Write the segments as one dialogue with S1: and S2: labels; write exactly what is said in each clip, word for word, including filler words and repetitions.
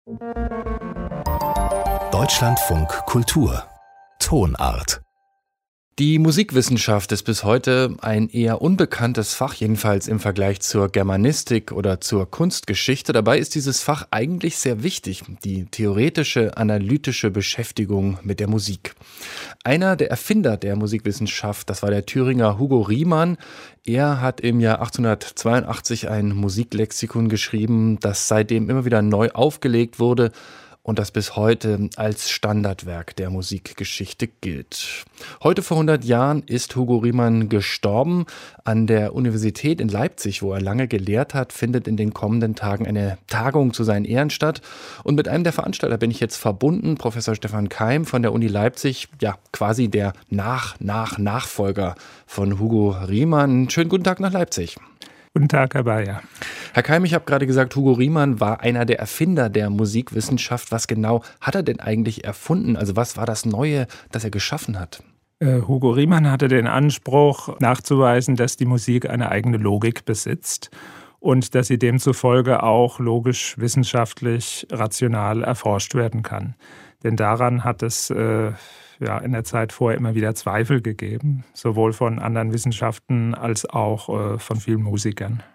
S1: Deutschlandfunk Kultur Tonart.
S2: Die Musikwissenschaft ist bis heute ein eher unbekanntes Fach, jedenfalls im Vergleich zur Germanistik oder zur Kunstgeschichte. Dabei ist dieses Fach eigentlich sehr wichtig, die theoretische, analytische Beschäftigung mit der Musik. Einer der Erfinder der Musikwissenschaft, das war der Thüringer Hugo Riemann. Er hat im Jahr achtzehnhundertzweiundachtzig ein Musiklexikon geschrieben, das seitdem immer wieder neu aufgelegt wurde und das bis heute als Standardwerk der Musikgeschichte gilt. Heute vor hundert Jahren ist Hugo Riemann gestorben. An der Universität in Leipzig, wo er lange gelehrt hat, findet in den kommenden Tagen eine Tagung zu seinen Ehren statt. Und mit einem der Veranstalter bin ich jetzt verbunden, Professor Stefan Keim von der Uni Leipzig, ja quasi der Nach-Nach-Nachfolger von Hugo Riemann. Schönen guten Tag nach Leipzig.
S3: Guten Tag, Herr Bayer.
S2: Herr Keim, ich habe gerade gesagt, Hugo Riemann war einer der Erfinder der Musikwissenschaft. Was genau hat er denn eigentlich erfunden? Also was war das Neue, das er geschaffen hat?
S3: Äh, Hugo Riemann hatte den Anspruch, nachzuweisen, dass die Musik eine eigene Logik besitzt und dass sie demzufolge auch logisch, wissenschaftlich, rational erforscht werden kann. Denn daran hat es äh, ja, in der Zeit vorher immer wieder Zweifel gegeben, sowohl von anderen Wissenschaften als auch äh, von vielen Musikern.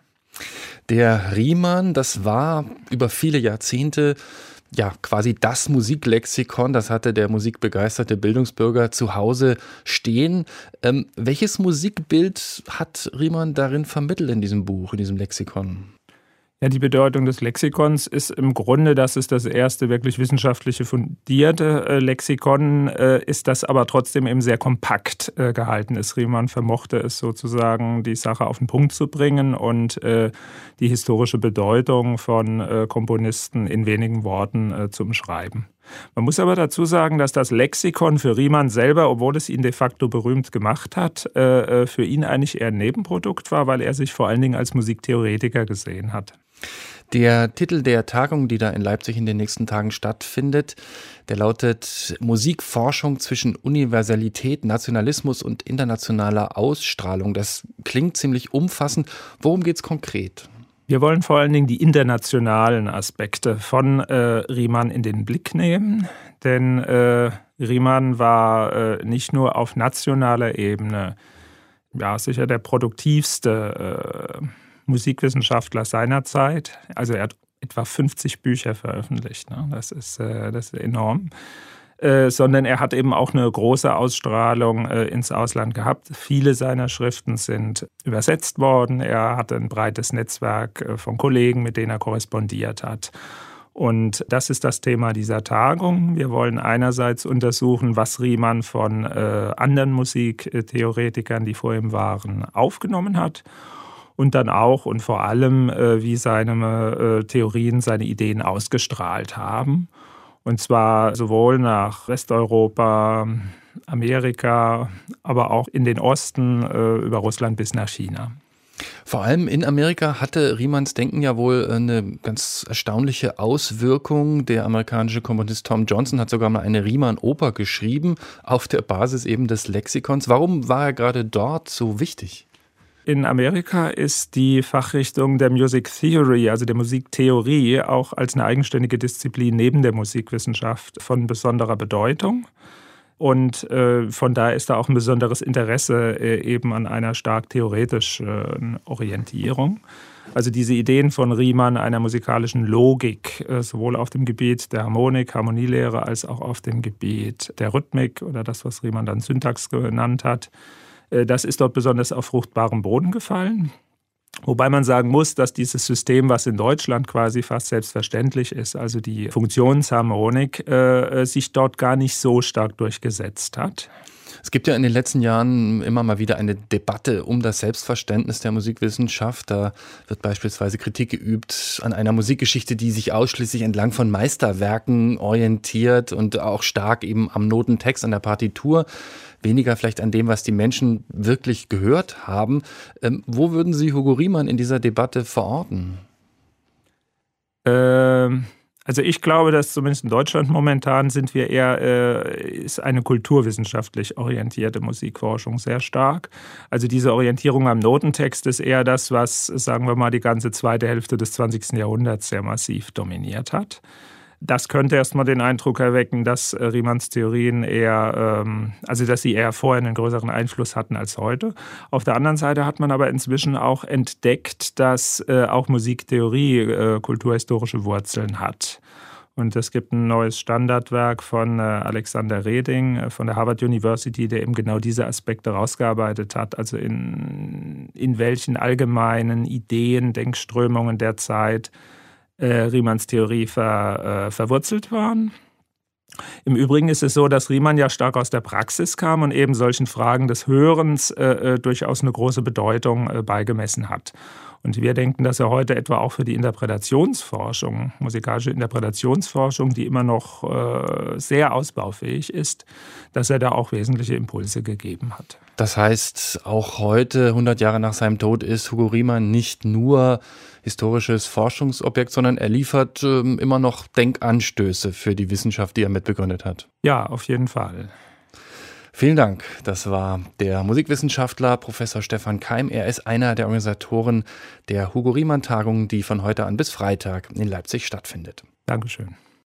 S2: Der Riemann, das war über viele Jahrzehnte ja quasi das Musiklexikon, das hatte der musikbegeisterte Bildungsbürger zu Hause stehen. Ähm, welches Musikbild hat Riemann darin vermittelt in diesem Buch, in diesem Lexikon?
S3: Ja, die Bedeutung des Lexikons ist im Grunde, dass es das erste wirklich wissenschaftliche fundierte äh, Lexikon äh, ist, das aber trotzdem eben sehr kompakt äh, gehalten ist. Riemann vermochte es sozusagen, die Sache auf den Punkt zu bringen und äh, die historische Bedeutung von äh, Komponisten in wenigen Worten äh, zu umschreiben. Man muss aber dazu sagen, dass das Lexikon für Riemann selber, obwohl es ihn de facto berühmt gemacht hat, äh, für ihn eigentlich eher ein Nebenprodukt war, weil er sich vor allen Dingen als Musiktheoretiker gesehen hat.
S2: Der Titel der Tagung, die da in Leipzig in den nächsten Tagen stattfindet, der lautet Musikforschung zwischen Universalität, Nationalismus und internationaler Ausstrahlung. Das klingt ziemlich umfassend. Worum geht es konkret?
S3: Wir wollen vor allen Dingen die internationalen Aspekte von äh, Riemann in den Blick nehmen, denn äh, Riemann war äh, nicht nur auf nationaler Ebene ja sicher der produktivste äh, Musikwissenschaftler seiner Zeit. Also er hat etwa fünfzig Bücher veröffentlicht, ne? Das ist, äh, das ist enorm. Äh, sondern er hat eben auch eine große Ausstrahlung äh, ins Ausland gehabt. Viele seiner Schriften sind übersetzt worden. Er hatte ein breites Netzwerk äh, von Kollegen, mit denen er korrespondiert hat. Und das ist das Thema dieser Tagung. Wir wollen einerseits untersuchen, was Riemann von äh, anderen Musiktheoretikern, die vor ihm waren, aufgenommen hat. Und dann auch und vor allem, äh, wie seine äh, Theorien, seine Ideen ausgestrahlt haben. Und zwar sowohl nach Westeuropa, Amerika, aber auch in den Osten, äh, über Russland bis nach China.
S2: Vor allem in Amerika hatte Riemanns Denken ja wohl eine ganz erstaunliche Auswirkung. Der amerikanische Komponist Tom Johnson hat sogar mal eine Riemann-Oper geschrieben, auf der Basis eben des Lexikons. Warum war er gerade dort so wichtig?
S3: In Amerika ist die Fachrichtung der Music Theory, also der Musiktheorie, auch als eine eigenständige Disziplin neben der Musikwissenschaft von besonderer Bedeutung. Und äh, von daher ist da auch ein besonderes Interesse äh, eben an einer stark theoretischen Orientierung. Also diese Ideen von Riemann einer musikalischen Logik, äh, sowohl auf dem Gebiet der Harmonik, Harmonielehre, als auch auf dem Gebiet der Rhythmik oder das, was Riemann dann Syntax genannt hat, das ist dort besonders auf fruchtbarem Boden gefallen. Wobei man sagen muss, dass dieses System, was in Deutschland quasi fast selbstverständlich ist, also die Funktionsharmonik, äh, sich dort gar nicht so stark durchgesetzt hat.
S2: Es gibt ja in den letzten Jahren immer mal wieder eine Debatte um das Selbstverständnis der Musikwissenschaft. Da wird beispielsweise Kritik geübt an einer Musikgeschichte, die sich ausschließlich entlang von Meisterwerken orientiert und auch stark eben am Notentext, an der Partitur, weniger vielleicht an dem, was die Menschen wirklich gehört haben. Ähm, wo würden Sie Hugo Riemann in dieser Debatte verorten?
S3: Ähm... Also ich glaube, dass zumindest in Deutschland momentan sind wir eher, äh, ist eine kulturwissenschaftlich orientierte Musikforschung sehr stark. Also diese Orientierung am Notentext ist eher das, was, sagen wir mal, die ganze zweite Hälfte des zwanzigsten Jahrhunderts sehr massiv dominiert hat. Das könnte erstmal den Eindruck erwecken, dass äh, Riemanns Theorien eher, ähm, also dass sie eher vorher einen größeren Einfluss hatten als heute. Auf der anderen Seite hat man aber inzwischen auch entdeckt, dass äh, auch Musiktheorie äh, kulturhistorische Wurzeln hat. Und es gibt ein neues Standardwerk von äh, Alexander Reding äh, von der Harvard University, der eben genau diese Aspekte rausgearbeitet hat, also in, in welchen allgemeinen Ideen, Denkströmungen der Zeit Äh, Riemanns Theorie ver, äh, verwurzelt waren. Im Übrigen ist es so, dass Riemann ja stark aus der Praxis kam und eben solchen Fragen des Hörens äh, äh, durchaus eine große Bedeutung äh, beigemessen hat. Und wir denken, dass er heute etwa auch für die Interpretationsforschung, musikalische Interpretationsforschung, die immer noch äh, sehr ausbaufähig ist, dass er da auch wesentliche Impulse gegeben hat.
S2: Das heißt, auch heute, hundert Jahre nach seinem Tod, ist Hugo Riemann nicht nur historisches Forschungsobjekt, sondern er liefert äh, immer noch Denkanstöße für die Wissenschaft, die er mitbegründet hat.
S3: Ja, auf jeden Fall.
S2: Vielen Dank. Das war der Musikwissenschaftler Professor Stefan Keim. Er ist einer der Organisatoren der Hugo Riemann-Tagung, die von heute an bis Freitag in Leipzig stattfindet.
S3: Dankeschön.